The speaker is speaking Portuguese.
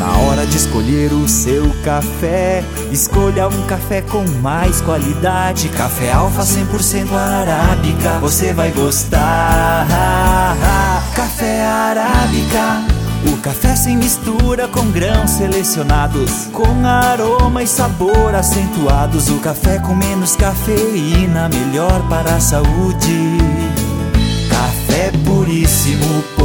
Na hora de escolher o seu café, escolha um café com mais qualidade. Café Alfa 100% arábica, você vai gostar. Café Arábica, o café sem mistura, com grãos selecionados, com aroma e sabor acentuados. O café com menos cafeína, melhor para a saúde. Café puríssimo,